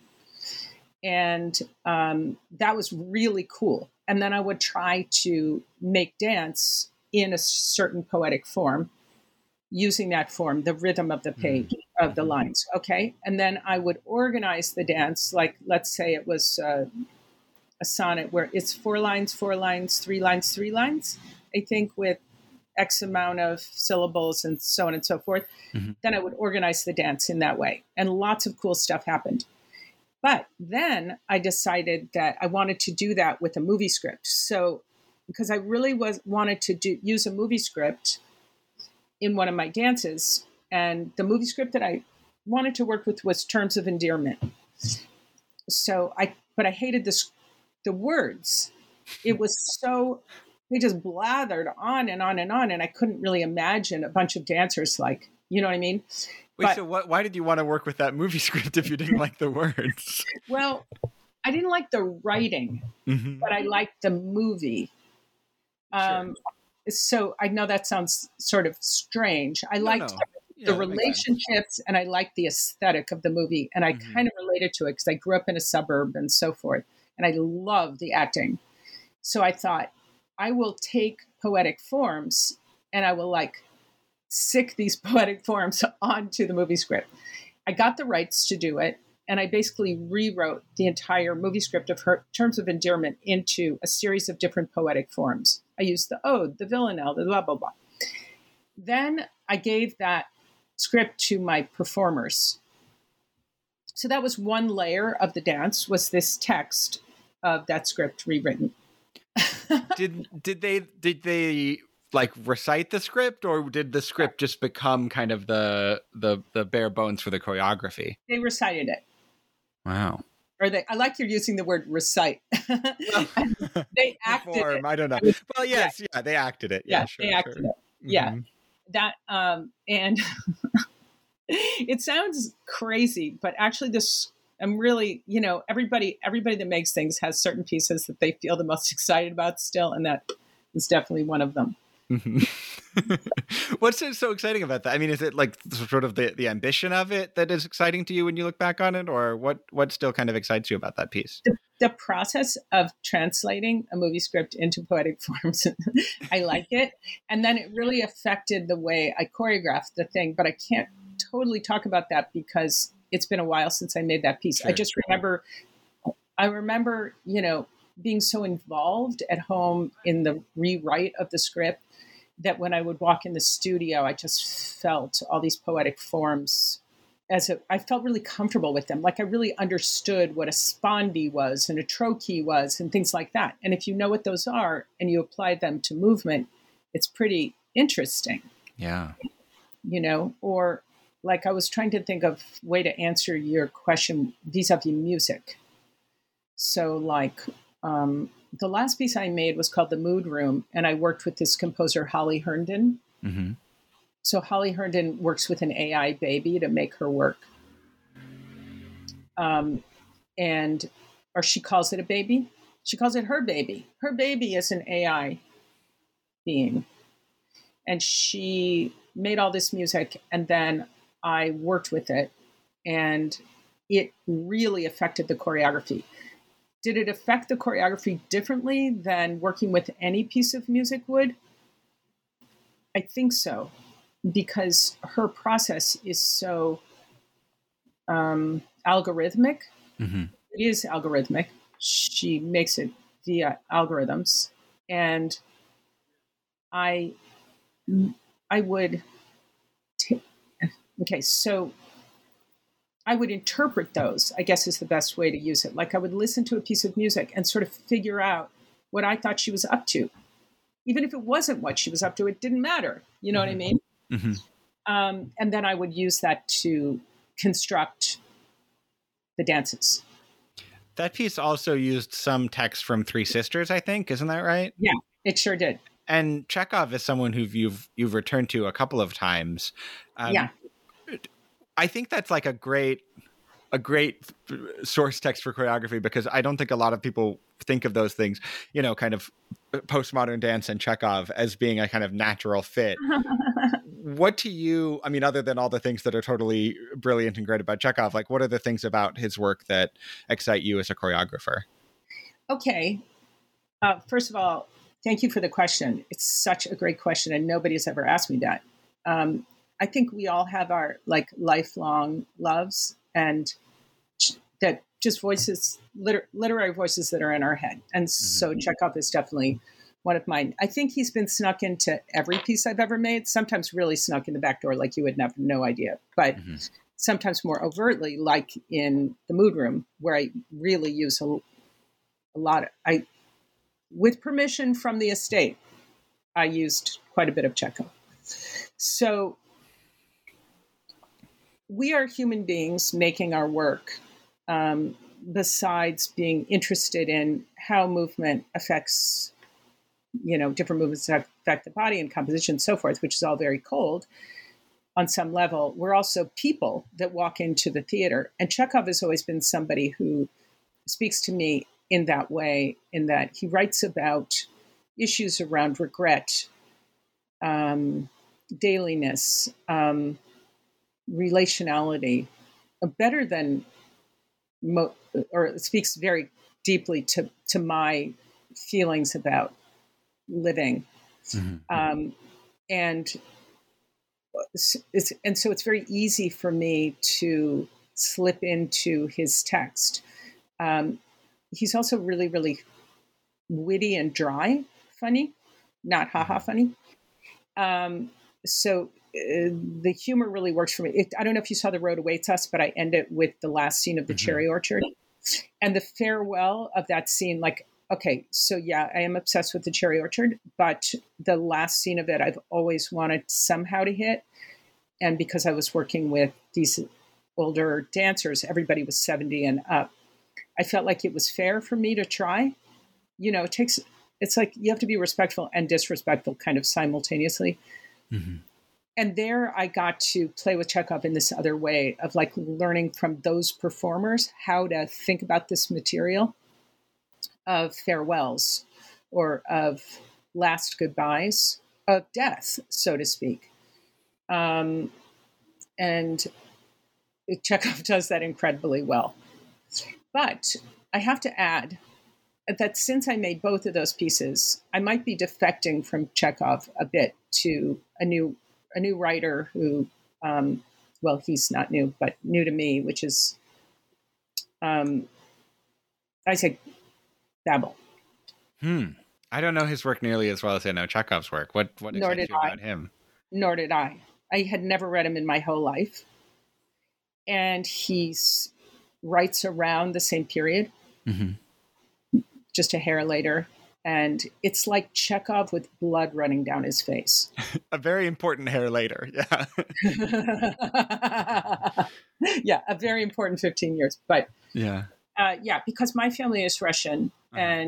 And that was really cool. And then I would try to make dance in a certain poetic form, using that form, the rhythm of the page, of the lines. Okay. And then I would organize the dance, like, let's say it was a sonnet where it's 4 lines, 4 lines, 3 lines, 3 lines, I think, with X amount of syllables and so on and so forth. Then I would organize the dance in that way. And lots of cool stuff happened. But then I decided that I wanted to do that with a movie script. So, because I really wanted to use a movie script in one of my dances. And the movie script that I wanted to work with was Terms of Endearment. But I hated the words. It was so, they just blathered on and on and on. And I couldn't really imagine a bunch of dancers like, you know what I mean? Wait, so why did you want to work with that movie script if you didn't like the words? Well, I didn't like the writing, but I liked the movie. Sure. So I know that sounds sort of strange. I liked the relationships and I liked the aesthetic of the movie. And I kind of related to it because I grew up in a suburb and so forth. And I love the acting. So I thought, I will take poetic forms and I will sick these poetic forms onto the movie script. I got the rights to do it. And I basically rewrote the entire movie script of Terms of Endearment into a series of different poetic forms. I used the ode, the villanelle, the blah, blah, blah. Then I gave that script to my performers. So that was one layer of the dance, was this text of that script rewritten. Did they like recite the script, or did the script just become kind of the bare bones for the choreography? They recited it. Wow. I like you're using the word recite. They acted it. I don't know. Well, yes, yeah, they acted it. Yeah, sure, they acted it. Yeah. That and it sounds crazy, but actually I'm really, everybody that makes things has certain pieces that they feel the most excited about still, and that is definitely one of them. What's so exciting about that? I mean, is it like sort of the ambition of it that is exciting to you when you look back on it, or what still kind of excites you about that piece? The process of translating a movie script into poetic forms, I like it. And then it really affected the way I choreographed the thing, but I can't totally talk about that because it's been a while since I made that piece. Sure. I remember, being so involved at home in the rewrite of the script that when I would walk in the studio, I just felt all these poetic forms I felt really comfortable with them. Like I really understood what a spondy was and a trochee was and things like that. And if you know what those are and you apply them to movement, it's pretty interesting. Yeah. Or like I was trying to think of a way to answer your question vis-a-vis music. So like, the last piece I made was called The Mood Room, and I worked with this composer, Holly Herndon. Mm-hmm. So Holly Herndon works with an AI baby to make her work. Or she calls it a baby. She calls it her baby. Her baby is an AI being. And she made all this music, and then I worked with it, and it really affected the choreography. Did it affect the choreography differently than working with any piece of music would? I think so, because her process is so algorithmic. Mm-hmm. It is algorithmic. She makes it via algorithms. And I would, so I would interpret those, I guess is the best way to use it. Like I would listen to a piece of music and sort of figure out what I thought she was up to. Even if it wasn't what she was up to, it didn't matter. You know what I mean? Mm-hmm. And then I would use that to construct the dances. That piece also used some text from Three Sisters, I think. Isn't that right? Yeah, it sure did. And Chekhov is someone who you've returned to a couple of times. Yeah. I think that's like a great source text for choreography, because I don't think a lot of people think of those things, kind of postmodern dance and Chekhov as being a kind of natural fit. What to you, I mean, other than all the things that are totally brilliant and great about Chekhov, like what are the things about his work that excite you as a choreographer? Okay. First of all, thank you for the question. It's such a great question, and nobody's ever asked me that. I think we all have our lifelong loves, and that just voices, literary voices that are in our head. And so Chekhov is definitely one of mine. I think he's been snuck into every piece I've ever made, sometimes really snuck in the back door, like you would have no idea, but sometimes more overtly, like in The Mood Room, where I really use a lot of, with permission from the estate, I used quite a bit of Chekhov. So we are human beings making our work, besides being interested in how movement affects, different movements that affect the body and composition and so forth, which is all very cold on some level. We're also people that walk into the theater. And Chekhov has always been somebody who speaks to me in that way, in that he writes about issues around regret, dailiness, relationality, better than, or it speaks very deeply to my feelings about living. And so it's very easy for me to slip into his text. He's also really, really witty and dry, funny, not haha funny. So the humor really works for me. I don't know if you saw The Road Awaits Us, but I end it with the last scene of the cherry orchard. And the farewell of that scene, okay, so yeah, I am obsessed with the cherry orchard, but the last scene of it, I've always wanted somehow to hit. And because I was working with these older dancers, everybody was 70 and up, I felt like it was fair for me to try. It's like you have to be respectful and disrespectful kind of simultaneously. And there I got to play with Chekhov in this other way of learning from those performers how to think about this material of farewells or of last goodbyes, of death, so to speak. And Chekhov does that incredibly well. But I have to add that since I made both of those pieces, I might be defecting from Chekhov a bit to a new writer who, he's not new, but new to me, which is, Isaac Babel. I don't know his work nearly as well as I know Chekhov's work. What excites you about him? Nor did I. I had never read him in my whole life. And he writes around the same period, just a hair later. And it's like Chekhov with blood running down his face. A very important hair later, yeah. Yeah, a very important 15 years. But yeah, because my family is Russian and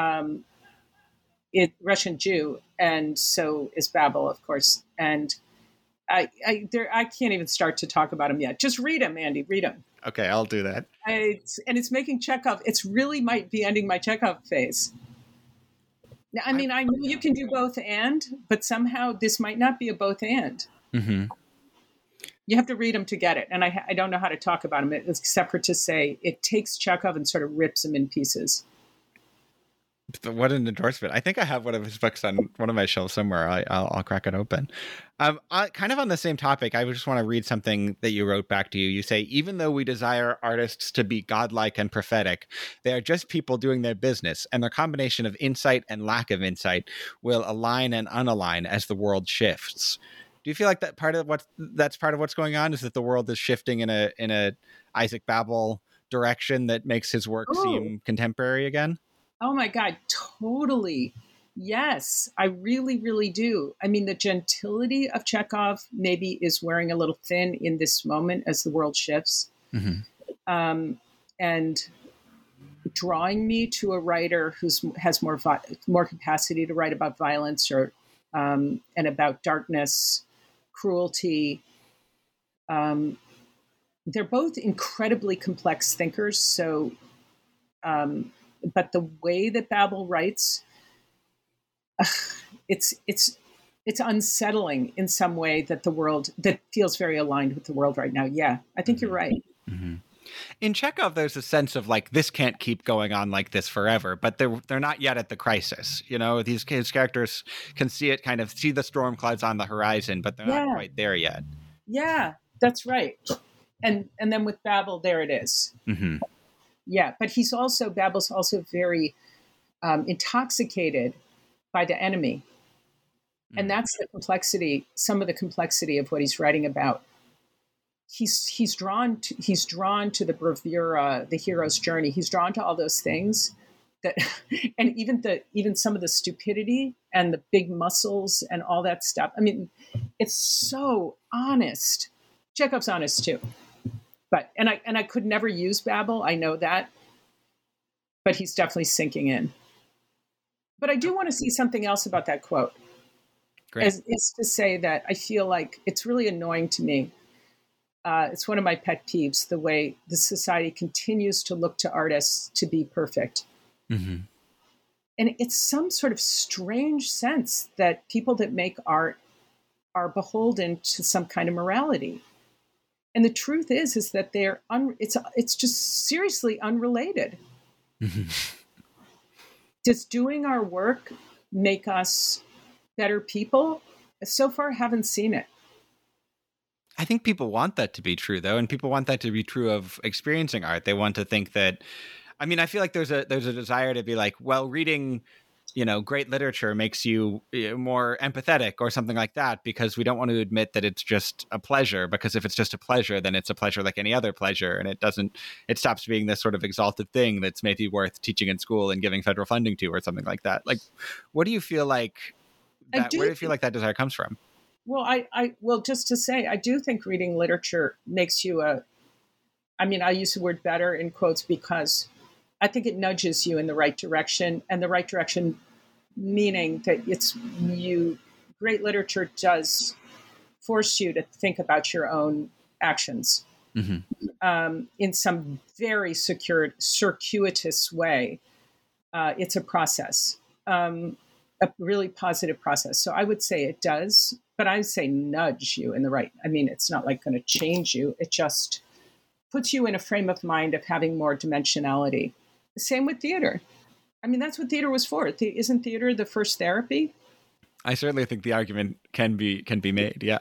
Russian Jew, and so is Babel, of course. And I can't even start to talk about him yet. Just read him, Andy. Read him. Okay, I'll do that. It's making Chekhov. It's really might be ending my Chekhov phase. Now, I mean, I know you can do both and, but somehow this might not be a both and. You have to read them to get it. And I don't know how to talk about them except for to say it takes Chekhov and sort of rips him in pieces. What an endorsement. I think I have one of his books on one of my shelves somewhere. I'll crack it open. Kind of on the same topic, I just want to read something that you wrote back to you. You say, even though we desire artists to be godlike and prophetic, they are just people doing their business, and their combination of insight and lack of insight will align and unalign as the world shifts. Do you feel like that's part of what's going on? Is that the world is shifting in a Isaac Babel direction that makes his work seem contemporary again? Oh my God, totally. Yes, I really, really do. I mean, the gentility of Chekhov maybe is wearing a little thin in this moment as the world shifts. Mm-hmm. And drawing me to a writer who has more capacity to write about violence or and about darkness, cruelty. They're both incredibly complex thinkers. So, but the way that Babel writes, it's unsettling in some way that the world that feels very aligned with the world right now. Yeah, I think you're right. Mm-hmm. In Chekhov, there's a sense of like, this can't keep going on like this forever, but they're not yet at the crisis. You know, his characters can see the storm clouds on the horizon, but they're not quite there yet. Yeah, that's right. And then with Babel, there it is. Mm-hmm. Yeah, but Babel's also very intoxicated by the enemy. Mm-hmm. And that's some of the complexity of what he's writing about. He's drawn to the bravura, the hero's journey. He's drawn to all those things that, and even some of the stupidity and the big muscles and all that stuff. I mean, it's so honest. Chekhov's honest too, but I could never use Babel. I know that, but he's definitely sinking in. But I do want to see something else about that quote. Great. Is to say that I feel like it's really annoying to me. It's one of my pet peeves, the way the society continues to look to artists to be perfect. Mm-hmm. And it's some sort of strange sense that people that make art are beholden to some kind of morality. And the truth is that they're it's just seriously unrelated. Mm-hmm. Does doing our work make us better people? So far, haven't seen it. I think people want that to be true, though, and people want that to be true of experiencing art. They want to think that. I mean, I feel like there's a desire to be like, well, reading, great literature makes you more empathetic or something like that, because we don't want to admit that it's just a pleasure. Because if it's just a pleasure, then it's a pleasure like any other pleasure, and it stops being this sort of exalted thing that's maybe worth teaching in school and giving federal funding to or something like that. Like, what do you feel like? Where do you feel like that desire comes from? Well, just to say, I do think reading literature makes you I use the word better in quotes because I think it nudges you in the right direction, and the right direction meaning that great literature does force you to think about your own actions in some very circuitous way. It's a process, a really positive process. So I would say it does. But I would say nudge you in the right. I mean, it's not like going to change you. It just puts you in a frame of mind of having more dimensionality. Same with theater. I mean, that's what theater was for. Isn't theater the first therapy? I certainly think the argument can be made. Yeah.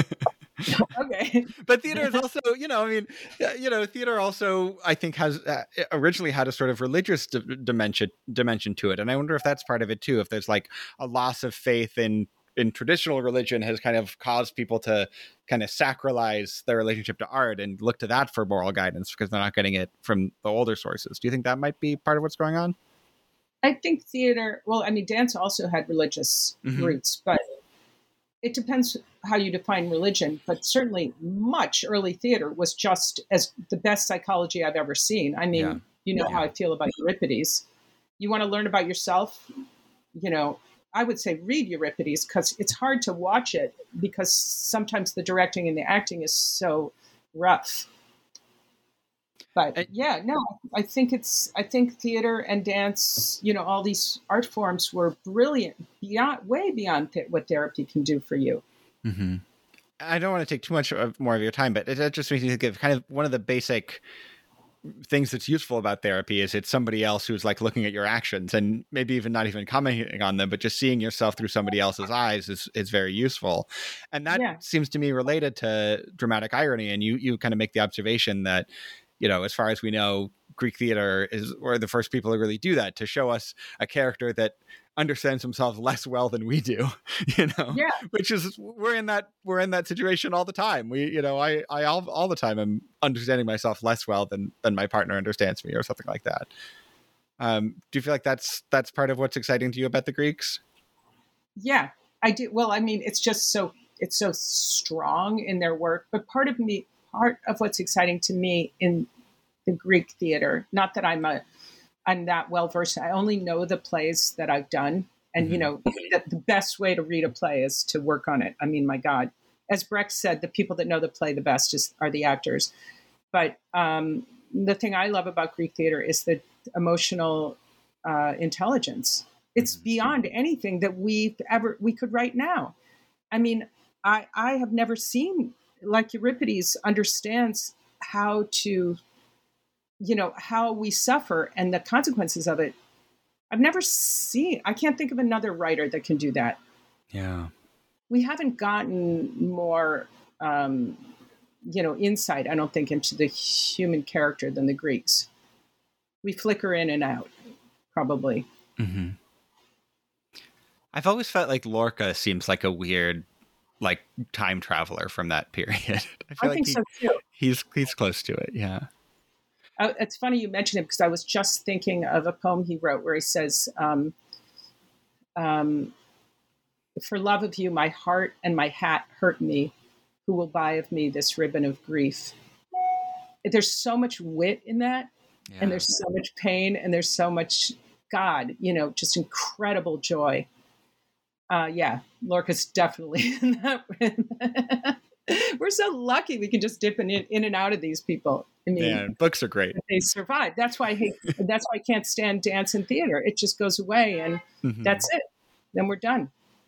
Okay. But theater is also, theater also, I think, has originally had a sort of religious dimension to it. And I wonder if that's part of it too. If there's like a loss of faith in traditional religion has kind of caused people to kind of sacralize their relationship to art and look to that for moral guidance because they're not getting it from the older sources. Do you think that might be part of what's going on? I think theater, dance also had religious roots, but it depends how you define religion. But certainly much early theater was just as the best psychology I've ever seen. I mean, how I feel about Euripides. You want to learn about yourself, I would say read Euripides because it's hard to watch it because sometimes the directing and the acting is so rough. But I think theater and dance, all these art forms were brilliant, way beyond what therapy can do for you. Mm-hmm. I don't want to take too much more of your time, but it just makes me think of kind of one of the basic things that's useful about therapy is it's somebody else who's like looking at your actions and maybe even not even commenting on them, but just seeing yourself through somebody else's eyes is very useful. And that seems to me related to dramatic irony. And you kind of make the observation that, as far as we know, Greek theater were the first people to really do that, to show us a character that understands himself less well than we do, which is we're in that situation all the time. I all the time am understanding myself less well than my partner understands me or something like that. Do you feel like that's part of what's exciting to you about the Greeks? Yeah, I do. Well, I mean, it's so strong in their work, but part of what's exciting to me in the Greek theater, not that I'm that well versed. I only know the plays that I've done. And, the best way to read a play is to work on it. I mean, my God, as Brecht said, the people that know the play the best are the actors. But the thing I love about Greek theater is the emotional intelligence. It's beyond anything that we could write now. I mean, I have never seen, like Euripides understands how to, how we suffer and the consequences of it. I can't think of another writer that can do that. Yeah. We haven't gotten more, insight, I don't think, into the human character than the Greeks. We flicker in and out, probably. Mm-hmm. I've always felt like Lorca seems like a weird, like, time traveler from that period. I think so too. He's close to it. Yeah. It's funny you mentioned it because I was just thinking of a poem he wrote where he says, for love of you, my heart and my hat hurt me. Who will buy of me this ribbon of grief? There's so much wit in that. Yeah. And there's so much pain and there's so much God, just incredible joy. Lorca's definitely in that. We're so lucky we can just dip in and out of these people. I mean, books are great. They survive. That's why I can't stand dance and theater. It just goes away and that's it. Then we're done.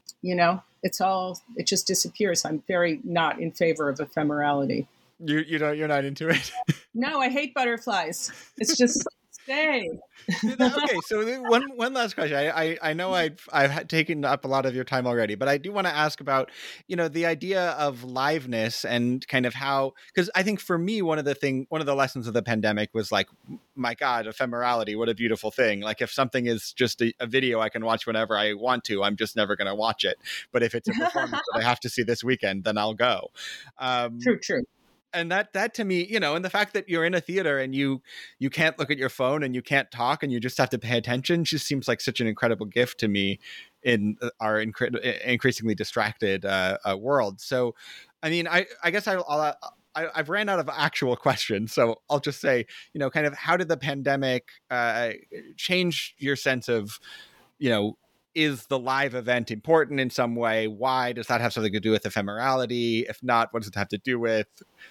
It just disappears. I'm very not in favor of ephemerality. You're not into it? No, I hate butterflies. It's just stay. Okay, so one last question. I know I've taken up a lot of your time already, but I do want to ask about, the idea of liveness and kind of how, because I think for me, one of the lessons of the pandemic was like, my God, ephemerality, what a beautiful thing. Like if something is just a video I can watch whenever I want to, I'm just never going to watch it. But if it's a performance that I have to see this weekend, then I'll go. True. And that to me, and the fact that you're in a theater and you can't look at your phone and you can't talk and you just have to pay attention just seems like such an incredible gift to me in our increasingly distracted world. So, I mean, I guess I've ran out of actual questions, so I'll just say, kind of how did the pandemic change your sense of, is the live event important in some way? Why does that have something to do with ephemerality? If not, what does it have to do with?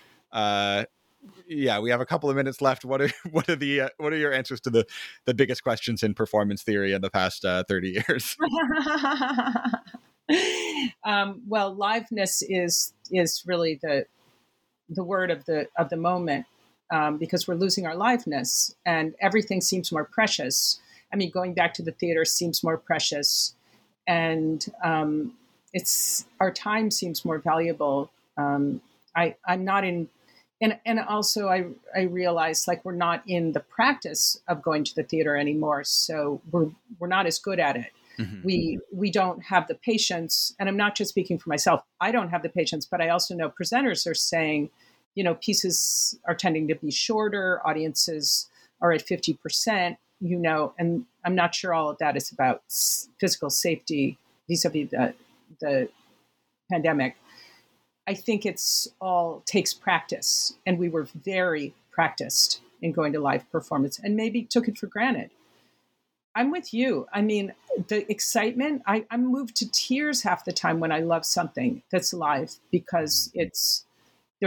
We have a couple of minutes left. What are your answers to the biggest questions in performance theory in the past 30 years? Well, liveness is really the word of the moment, because we're losing our liveness and everything seems more precious. I mean, going back to the theater seems more precious, and our time seems more valuable. I'm not in. And also I realized like we're not in the practice of going to the theater anymore. So we're not as good at it. Mm-hmm. We don't have the patience, and I'm not just speaking for myself. I don't have the patience, but I also know presenters are saying, pieces are tending to be shorter, audiences are at 50%, and I'm not sure all of that is about physical safety vis-a-vis the pandemic. I think it's all takes practice, and we were very practiced in going to live performance and maybe took it for granted. I'm with you. I mean, the excitement, I'm moved to tears half the time when I love something that's live because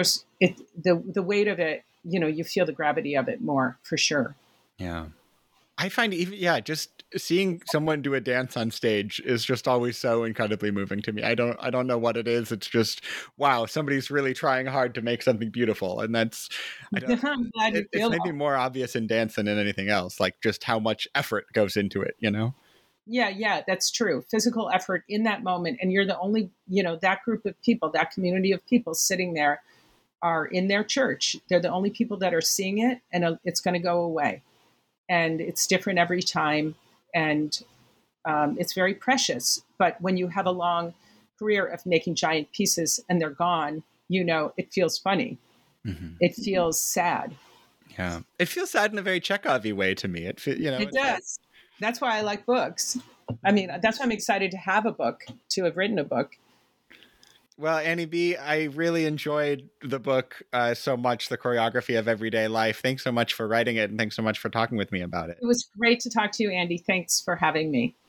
the weight of it, you feel the gravity of it more for sure. Yeah. I find even just seeing someone do a dance on stage is just always so incredibly moving to me. I don't know what it is. It's just, wow, somebody's really trying hard to make something beautiful. And that's, I'm glad you feel it's maybe more obvious in dance than in anything else, like just how much effort goes into it, you know? Yeah, that's true. Physical effort in that moment. And you're the only, that group of people, that community of people sitting there are in their church. They're the only people that are seeing it, and it's going to go away. And it's different every time. And it's very precious. But when you have a long career of making giant pieces and they're gone, it feels funny. Mm-hmm. It feels sad. Yeah. It feels sad in a very Chekhov-y way to me. It does. That's why I like books. I mean, that's why I'm excited to have a book, to have written a book. Well, Annie B., I really enjoyed the book so much, The Choreography of Everyday Life. Thanks so much for writing it, and thanks so much for talking with me about it. It was great to talk to you, Andy. Thanks for having me.